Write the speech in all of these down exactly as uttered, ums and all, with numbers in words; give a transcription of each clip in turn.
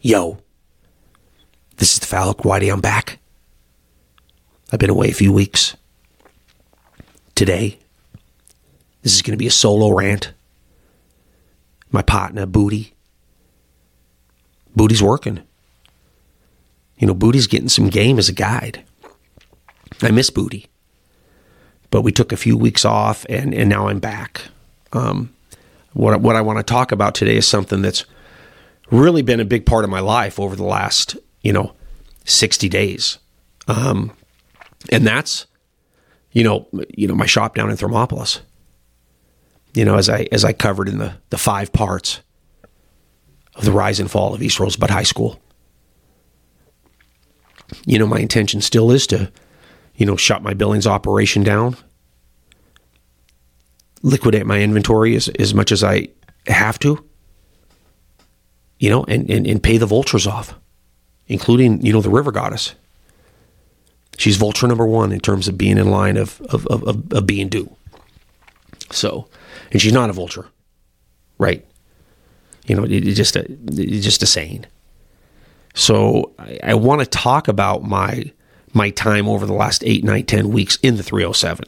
Yo, this is the Fallic Whitey. I'm back. I've been away a few weeks. Today, this is going to be a solo rant. My partner, Booty. Booty's working. You know, Booty's getting some game as a guide. I miss Booty. But we took a few weeks off, and, and now I'm back. Um, what, what I want to talk about today is something that's really been a big part of my life over the last, you know, sixty days. Um, and that's, you know, you know, my shop down in Thermopolis. You know, as I as I covered in the, the five parts of the rise and fall of East Rosebud High School. You know, my intention still is to, you know, shut my Billings operation down, liquidate my inventory as, as much as I have to, you know, and, and, and pay the vultures off, including, you know, the River Goddess. She's vulture number one in terms of being in line of, of, of, of being due. So, and she's not a vulture, right? You know, it's just a, it's just a saying. So I, I want to talk about my my time over the last eight, nine, ten weeks in the three oh seven.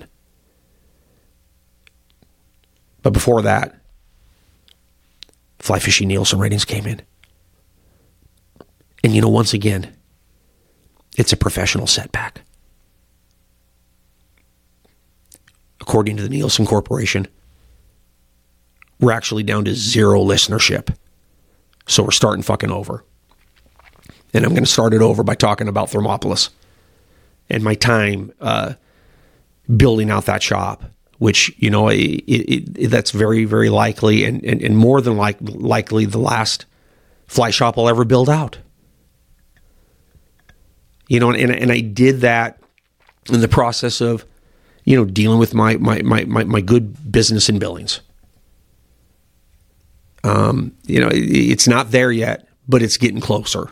But before that, Fly Fishing Nielsen ratings came in. And you know, once again, it's a professional setback. According to the Nielsen Corporation, we're actually down to zero listenership. So we're starting fucking over. And I'm going to start it over by talking about Thermopolis and my time uh, building out that shop, which, you know, it, it, it, that's very, very likely and, and, and more than like, likely the last fly shop I'll ever build out. You know, and, and I did that in the process of, you know, dealing with my my my my, my good business in Billings. Um, you know, it, it's not there yet, but it's getting closer.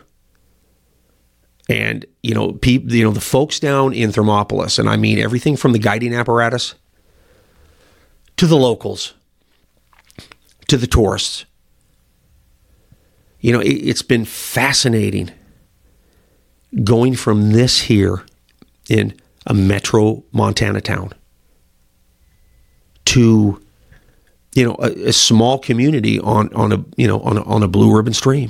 And, you know, people, you know, the folks down in Thermopolis, and I mean everything from the guiding apparatus to the locals, to the tourists. You know, it, it's been fascinating going from this here in a metro Montana town to, you know, a, a small community on, on a, you know, on a, on a blue ribbon stream.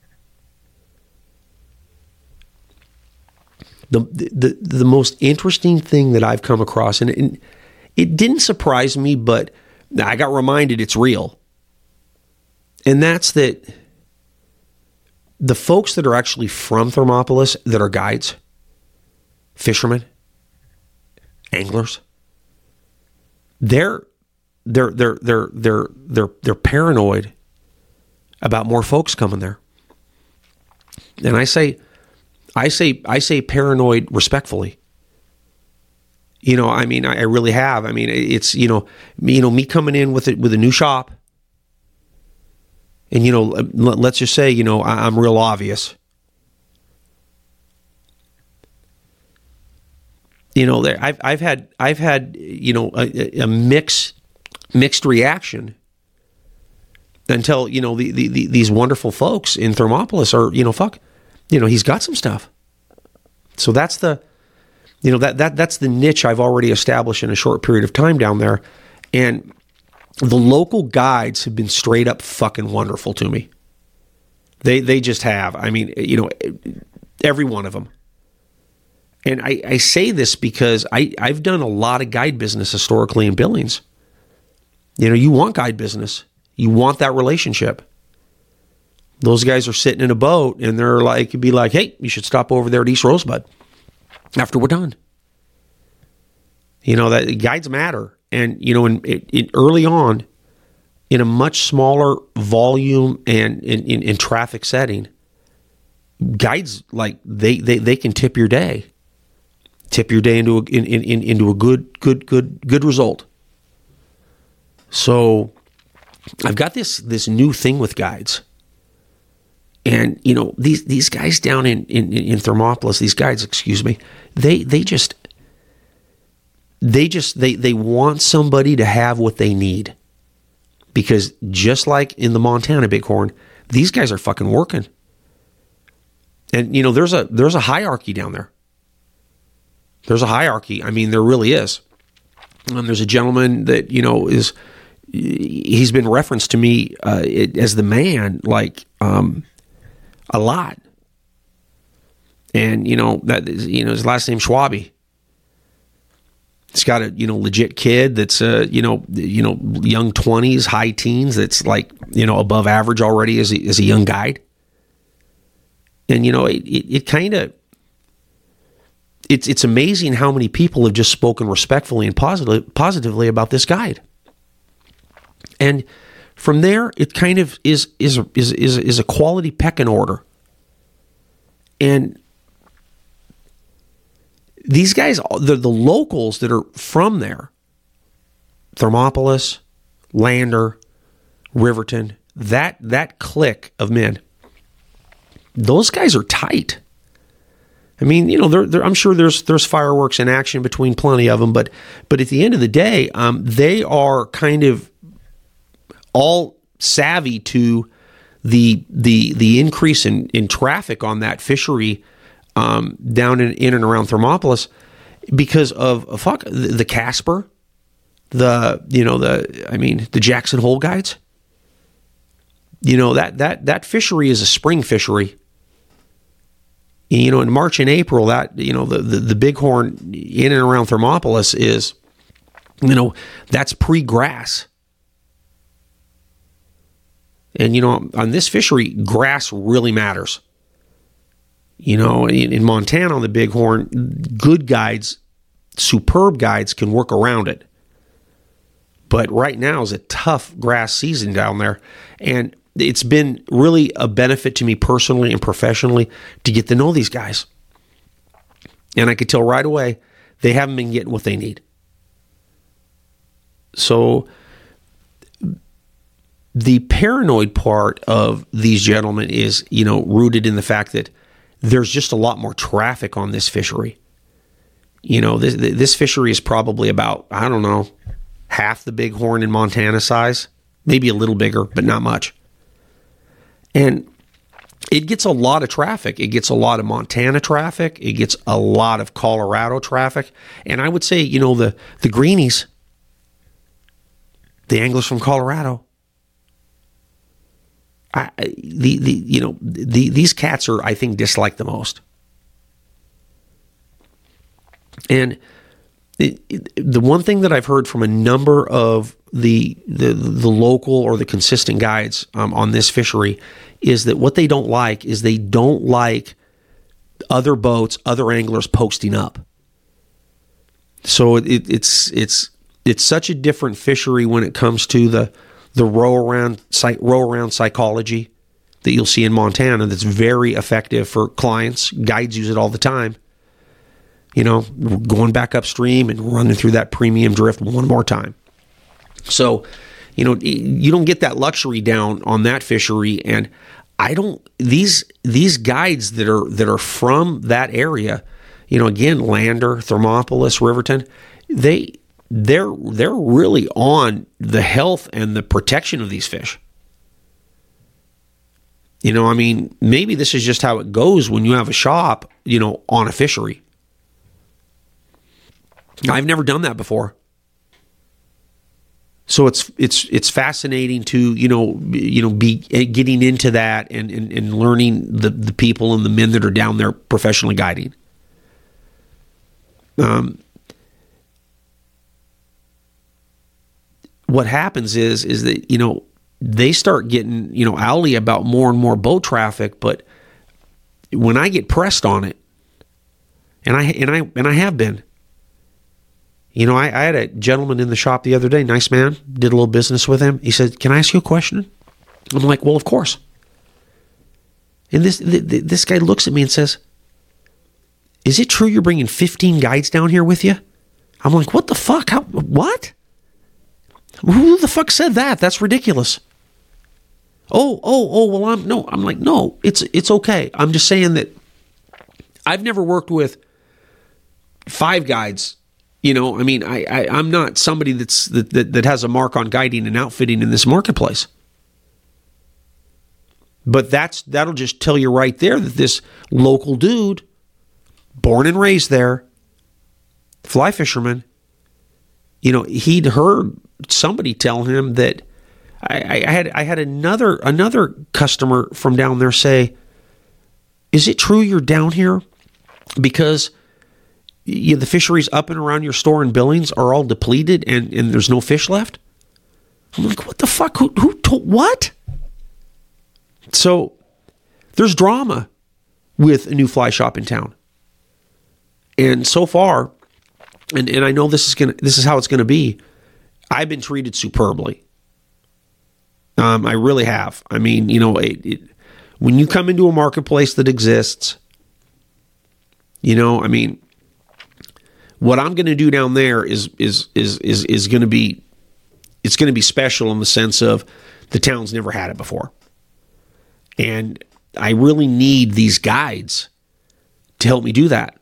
The, the the most interesting thing that I've come across, and it, it didn't surprise me, but I got reminded it's real. And that's that the folks that are actually from Thermopolis, that are guides, fishermen, anglers, they're they're they're they're they're they're they're paranoid about more folks coming there. And I say I say I say paranoid respectfully. You know, I mean, I, I really have. I mean, it's, you know, me, you know, me coming in with it with a new shop, and, you know, let's just say, you know, I, I'm real obvious. You know, there, I've I've had I've had you know a, a mixed mixed reaction until, you know, the, the, the these wonderful folks in Thermopolis are, you know, fuck. You know, he's got some stuff. So that's the, you know, that that that's the niche I've already established in a short period of time down there. And the local guides have been straight up fucking wonderful to me. They they just have. I mean, you know, every one of them. And I, I say this because I, I've done a lot of guide business historically in Billings. You know, you want guide business. You want that relationship. Those guys are sitting in a boat and they're like, it'd be like, hey, you should stop over there at East Rosebud after we're done. You know, that guides matter. And, you know, in, in early on, in a much smaller volume and in, in, in traffic setting, guides, like, they, they, they can tip your day. Tip your day into a, in, in, into a good, good, good, good result. So I've got this, this new thing with guides. And, you know, these these guys down in, in, in Thermopolis, these guys, excuse me, they they just they just they they want somebody to have what they need. Because just like in the Montana Bighorn, these guys are fucking working. And, you know, there's a there's a hierarchy down there. There's a hierarchy. I mean, there really is. And there's a gentleman that, you know, is, he's been referenced to me uh, as the man, like, um, a lot. And, you know, that, you know, his last name's Schwabe. He's got a, you know, legit kid that's, uh, you know, you know, young twenties, high teens, that's like, you know, above average already as a, as a young guide. And, you know, it, it, it kind of, it's it's amazing how many people have just spoken respectfully and positively, positively about this guide. And from there, it kind of is is is is, is a quality pecking order. And these guys, the, the locals that are from there, Thermopolis, Lander, Riverton, that that clique of men, those guys are tight. I mean, you know, they're, they're, I'm sure there's there's fireworks in action between plenty of them, but but at the end of the day, um, they are kind of all savvy to the the the increase in, in traffic on that fishery um, down in, in and around Thermopolis because of uh, fuck the, the Casper, the you know the I mean the Jackson Hole guides. You know that that that fishery is a spring fishery. You know, in March and April, that, you know, the, the, the bighorn in and around Thermopolis is, you know, that's pre-grass. And, you know, on this fishery, grass really matters. You know, in, in Montana on the bighorn, good guides, superb guides can work around it. But right now is a tough grass season down there. And it's been really a benefit to me personally and professionally to get to know these guys. And I could tell right away they haven't been getting what they need. So the paranoid part of these gentlemen is, you know, rooted in the fact that there's just a lot more traffic on this fishery. You know, this this fishery is probably about, I don't know, half the bighorn in Montana size, maybe a little bigger, but not much. And it gets a lot of traffic. It gets a lot of Montana traffic. It gets a lot of Colorado traffic. And I would say, you know, the, the greenies, the anglers from Colorado, I, the, the, you know, the, these cats are, I think, disliked the most. And it, it, the one thing that I've heard from a number of the the, the local or the consistent guides um, on this fishery is that what they don't like is they don't like other boats, other anglers posting up. So it, it's it's it's such a different fishery when it comes to the the row around row around psychology that you'll see in Montana. That's very effective for clients. Guides use it all the time. You know, going back upstream and running through that premium drift one more time. So, you know, you don't get that luxury down on that fishery. And I don't, these, these guides that are, that are from that area, you know, again, Lander, Thermopolis, Riverton, they, they're, they're really on the health and the protection of these fish. You know, I mean, maybe this is just how it goes when you have a shop, you know, on a fishery. I've never done that before. So it's it's it's fascinating to, you know, you know, be getting into that and, and, and learning the, the people and the men that are down there professionally guiding. Um, what happens is is that, you know, they start getting, you know, owly about more and more boat traffic, but when I get pressed on it, and I and I and I have been. You know, I, I had a gentleman in the shop the other day, nice man, did a little business with him. He said, "Can I ask you a question?" I'm like, "Well, of course." And this th- th- this guy looks at me and says, "Is it true you're bringing fifteen guides down here with you?" I'm like, "What the fuck? How, what? Who the fuck said that? That's ridiculous." Oh, oh, oh, well, I'm, no, I'm like, no, it's it's okay. I'm just saying that I've never worked with five guides. You know, I mean, I, I, I'm not somebody that's that, that, that has a mark on guiding and outfitting in this marketplace. But that's that'll just tell you right there that this local dude, born and raised there, fly fisherman, you know, he'd heard somebody tell him that I, I had I had another another customer from down there say, "Is it true you're down here because you, the fisheries up and around your store in Billings are all depleted and, and there's no fish left?" I'm like, "What the fuck? Who, who told what?" So there's drama with a new fly shop in town. And so far, and, and I know this is gonna this is how it's gonna be, I've been treated superbly. Um, I really have. I mean, you know, it, it, when you come into a marketplace that exists, you know, I mean, what I'm gonna do down there is is is is is gonna be it's gonna be special in the sense of the town's never had it before. And I really need these guides to help me do that,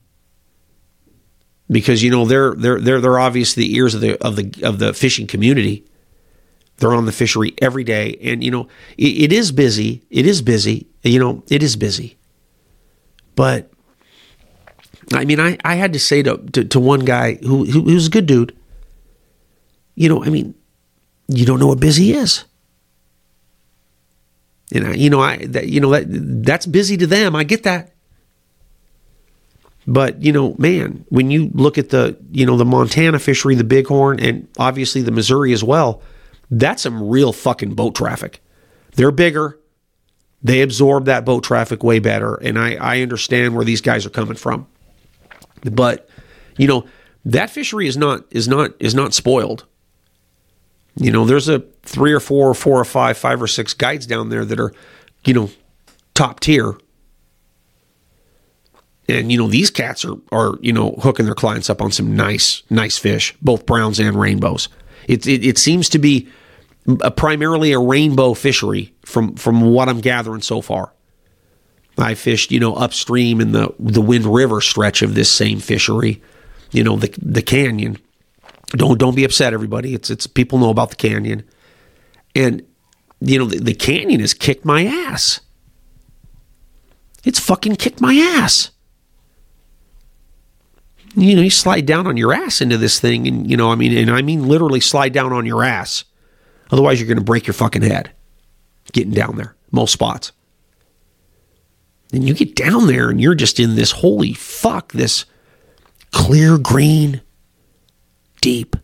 because you know they're they're they're they're obviously the ears of the of the of the fishing community. They're on the fishery every day, and you know it, it is busy. It is busy. You know it is busy. But I mean, I, I had to say to, to to one guy who who was a good dude. You know, I mean, you don't know what busy is. And I, you know, I, that, you know, that that's busy to them. I get that. But, you know, man, when you look at the, you know, the Montana fishery, the Bighorn, and obviously the Missouri as well, that's some real fucking boat traffic. They're bigger. They absorb that boat traffic way better. And I, I understand where these guys are coming from. But, you know, that fishery is not, is not, is not spoiled. You know, there's a three or four or four or five, five or six guides down there that are, you know, top tier. And, you know, these cats are, are, you know, hooking their clients up on some nice, nice fish, both browns and rainbows. It, it, it seems to be a, primarily a rainbow fishery from, from what I'm gathering so far. I fished, you know, upstream in the, the Wind River stretch of this same fishery, you know, the, the canyon. Don't don't be upset, everybody. It's it's people know about the canyon, and you know the, the canyon has kicked my ass. It's fucking kicked my ass. You know, you slide down on your ass into this thing, and you know, I mean, and I mean literally slide down on your ass. Otherwise, you're going to break your fucking head getting down there. Most spots, and you get down there, and you're just in this holy fuck, this clear green. Deep.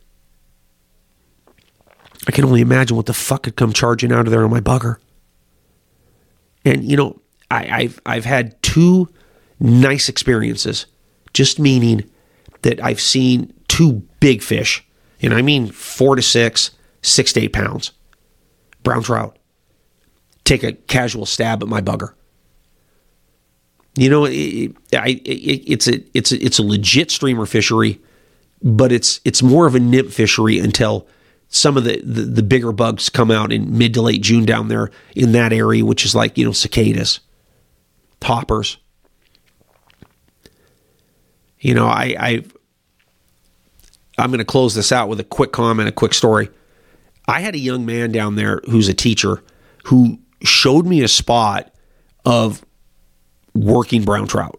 I can only imagine what the fuck could come charging out of there on my bugger. And you know, I, I've I've had two nice experiences, just meaning that I've seen two big fish, and I mean four to six, six to eight pounds, brown trout, take a casual stab at my bugger. You know, it, I, it, it's a it's a it's a legit streamer fishery. But it's it's more of a nymph fishery until some of the, the, the bigger bugs come out in mid to late June down there in that area, which is like, you know, cicadas, hoppers. You know, I, I I'm going to close this out with a quick comment, a quick story. I had a young man down there who's a teacher who showed me a spot of working brown trout.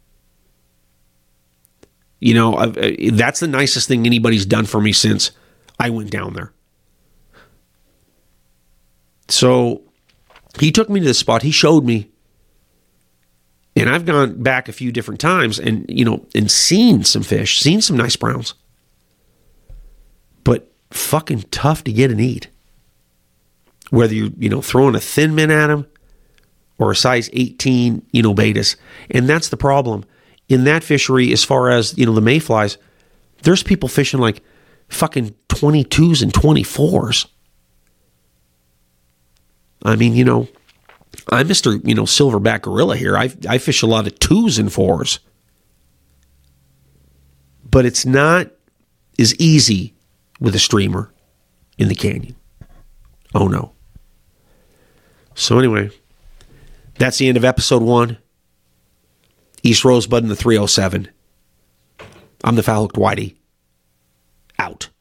You know, I've, uh, that's the nicest thing anybody's done for me since I went down there. So he took me to this spot. He showed me. And I've gone back a few different times and, you know, and seen some fish, seen some nice browns. But fucking tough to get and eat. Whether you, you know, throwing a thin min at them or a size eighteen, you know, betas. And that's the problem. In that fishery, as far as, you know, the mayflies, there's people fishing like fucking twenty-twos and twenty-fours. I mean, you know, I'm Mister, you know, silverback gorilla here. I I fish a lot of twos and fours. But it's not as easy with a streamer in the canyon. Oh, no. So anyway, that's the end of episode one. East Rosebud in the three oh seven. I'm the Foul Hooked Whitey. Out.